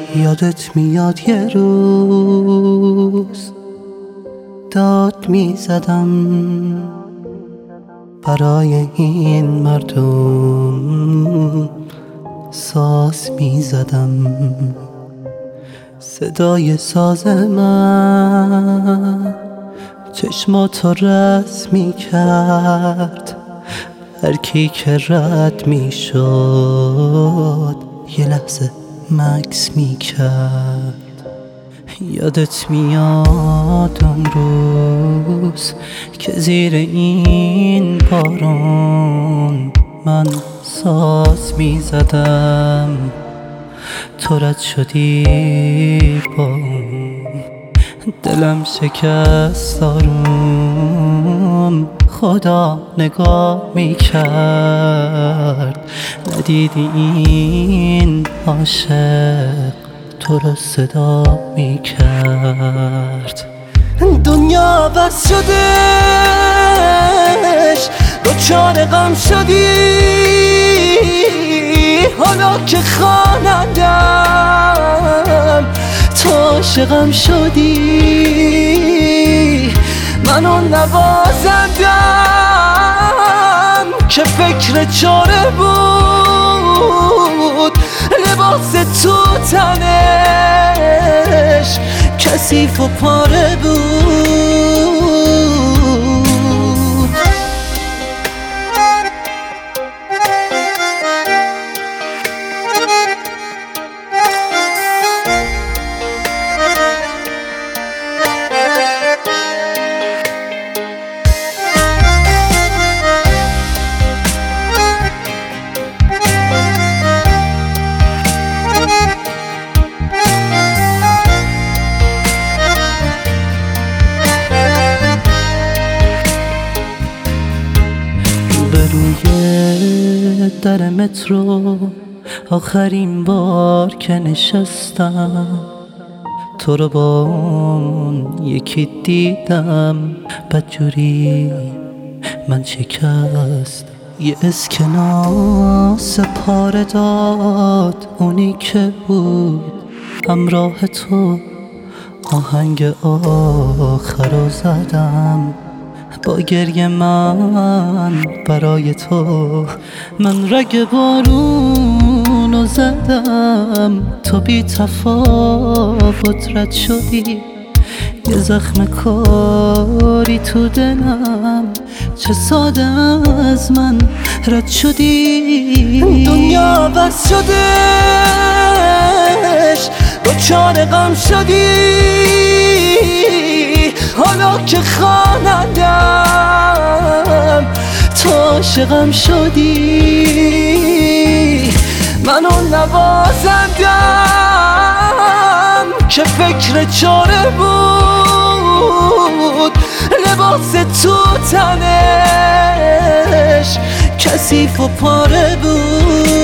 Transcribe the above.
یادت میاد یه روز داد میزدم برای این مردم، ساز میزدم. صدای ساز من چشماتو رس میکرد، هر کی که رد میشد یه لحظه مکس میکرد. یادت میاد اون روز که زیر این بارون من ساز میزدم، تو رد شدی با اون، دلم شکست آروم. خدا نگاه میکرد، ندیدی این عاشق تو رو صدا میکرد. دنیا بس شدش، دچار غم شدی، حالا که خوانندم تو عاشقم شدی. من اون نوازندم که فکر چاره بود، لباس تو تنش کثیف و پاره بود. روی در مترو آخرین بار که نشستم، تو رو با اون یکی دیدم، بدجوری من شکست. یه اسکناس پاره داد اونی که بود همراه تو، آهنگ آخر رو زدم با گریه من برای تو. من رگ بارونو زدم، تو بی تفاوت رد شدی، یه زخم کاری تو دلم، چه ساده از من رد شدی. دنیا بس شدش، دچار غم شدی، حالا که خوانندم تو عاشقم شدی. من اون نوازندم که فکر چاره بود، لباس تو تنش کثیف و پاره بود.